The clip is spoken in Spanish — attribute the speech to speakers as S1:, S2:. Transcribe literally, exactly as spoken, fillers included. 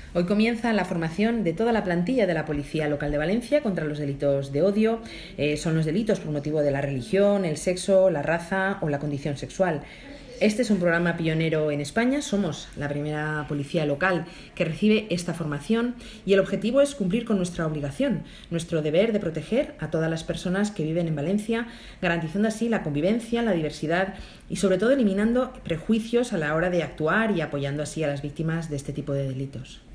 S1: Hoy comienza la formación de toda la plantilla de la Policía Local de Valencia contra los delitos de odio. Eh, son los delitos por motivo de la religión, el sexo, la raza o la condición sexual. Este es un programa pionero en España, somos la primera policía local que recibe esta formación y el objetivo es cumplir con nuestra obligación, nuestro deber de proteger a todas las personas que viven en Valencia, garantizando así la convivencia, la diversidad y sobre todo eliminando prejuicios a la hora de actuar y apoyando así a las víctimas de este tipo de delitos.